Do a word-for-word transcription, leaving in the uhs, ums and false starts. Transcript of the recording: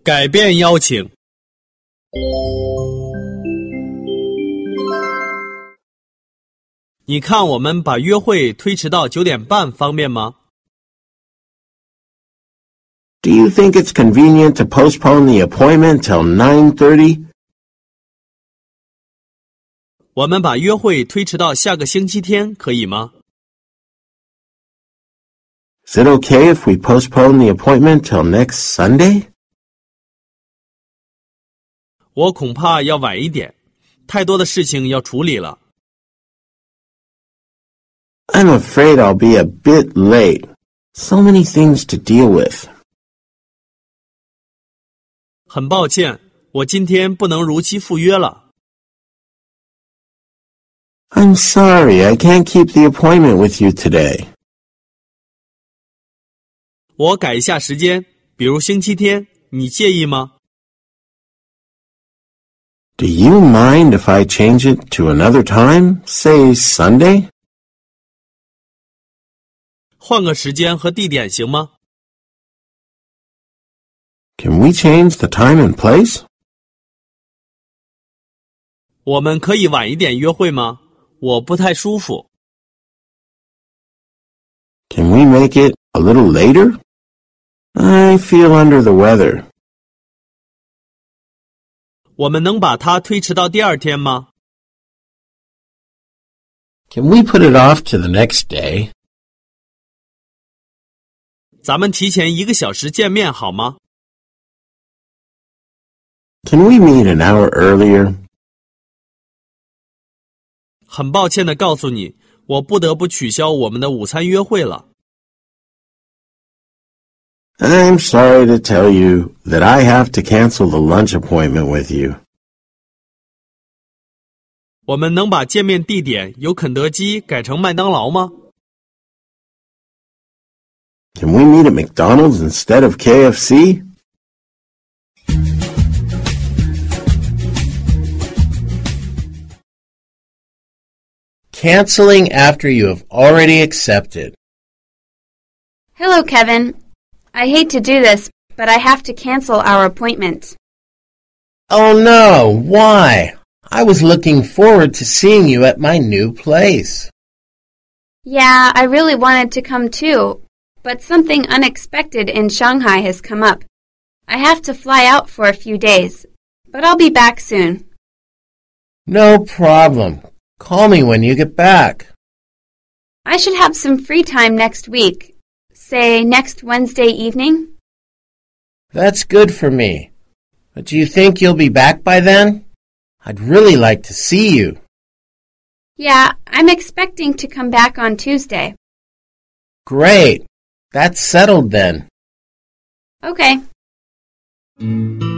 改变邀请。你看我们把约会推迟到九点半方便吗？ Do you think it's convenient to postpone the appointment till nine thirty? 我们把约会推迟到下个星期天可以吗？ Is it okay if we postpone the appointment till next Sunday? 我恐怕要晚一点，太多的事情要处理了。 I'm afraid I'll be a bit late. So many things to deal with. 很抱歉，我今天不能如期赴约了。 I'm sorry, I can't keep the appointment with you today. 我改一下时间，比如星期天，你介意吗？ Do you mind if I change it to another time, say Sunday? 换个时间和地点行吗？ Can we change the time and place? 我们可以晚一点约会吗？我不太舒服。 Can we make it a little later? I feel under the weather. 我们能把它推迟到第二天吗？ Can we put it off to the next day? 咱们提前一个小时见面好吗？ Can we meet an hour earlier? 很抱歉地告诉你，我不得不取消我们的午餐约会了。 I'm sorry to tell you that I have to cancel the lunch appointment with you. 我们能把见面地点由肯德基改成麦当劳吗？ Can we meet at McDonald's instead of K F C? Canceling after you have already accepted. Hello, Kevin. I hate to do this, but I have to cancel our appointment. Oh no, why? I was looking forward to seeing you at my new place. Yeah, I really wanted to come too, but something unexpected in Shanghai has come up. I have to fly out for a few days, but I'll be back soon. No problem. Call me when you get back. I should have some free time next week, say next Wednesday evening. That's good for me. But do you think you'll be back by then? I'd really like to see you. Yeah, I'm expecting to come back on Tuesday. Great. That's settled then. Okay.